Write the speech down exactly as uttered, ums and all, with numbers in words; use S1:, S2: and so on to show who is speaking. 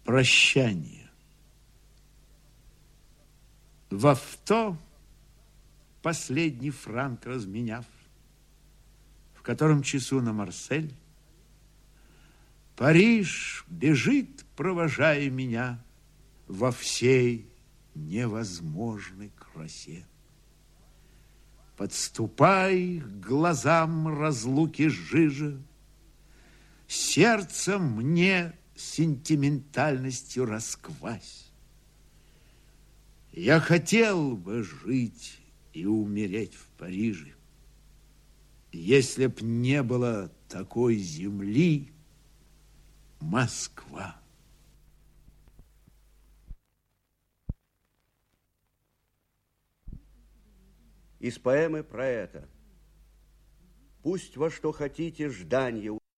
S1: Прощание. В авто, последний франк разменяв, в котором часу на Марсель, Париж бежит, провожая меня во всей невозможной красе. Подступай к глазам разлуки жижа, сердце мне сентиментальностью расквась. Я хотел бы жить и умереть в Париже, если б не было такой земли, Москва.
S2: Из поэмы про это. Пусть во что хотите жданье